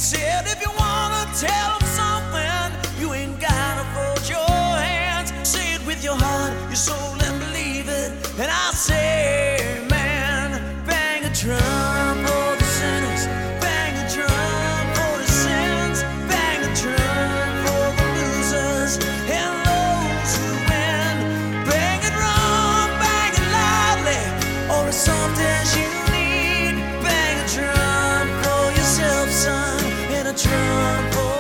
said, if you wanna tell them something, you ain't gotta fold your hands. Say it with your heart, your soul, and believe it. And I say, man, bang a drum for the sinners, bang a drum for the sins, bang a drum for the losers and those who win. Bang it wrong, bang it loudly, or it's something you need. Bang a drum for yourself, son, and a drum for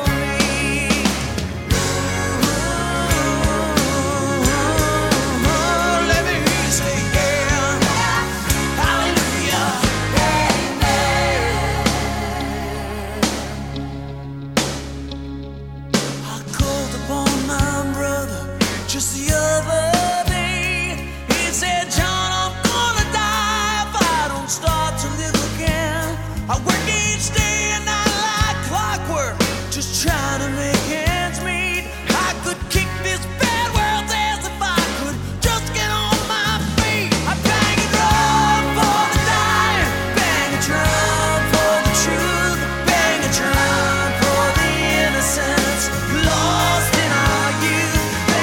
just the other day. He said, John, I'm gonna die if I don't start to live again. I work each day and I like clockwork, just trying to make ends meet. I could kick this bad world's ass if I could just get on my feet. I bang a drum for the dying, bang a drum for the truth, bang a drum for the innocents lost in our youth.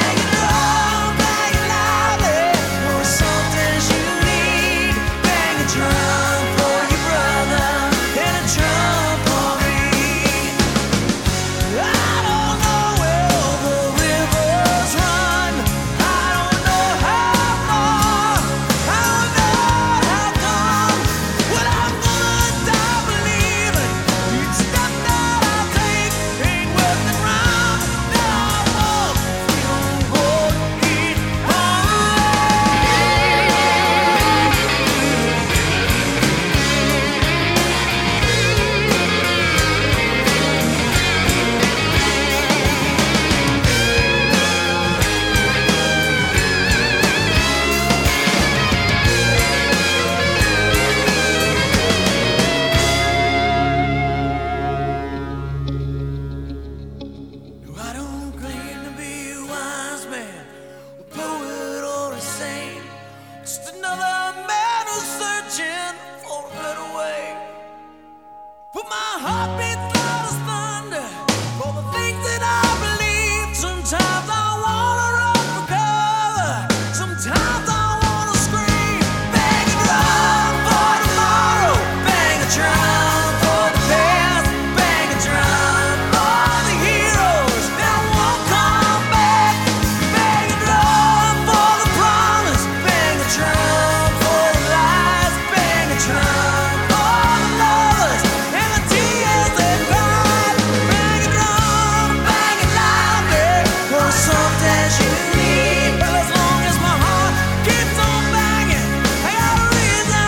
Just another man who's searching for a better way. But my heart beats loud as thunder for the things that I believe. Sometimes I wanna run for cover, sometimes I wanna scream. Bang a drum for tomorrow, bang a drum for the past, bang a drum for the heroes that won't come back. Bang a drum for the promise, bang a drum for the lies, bang a drum for the lovers and the tears they cried. Bang a drum, bang it loudly, for something you need. Well, as long as my heart keeps on banging, I got a reason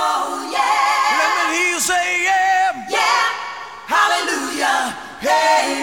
hey.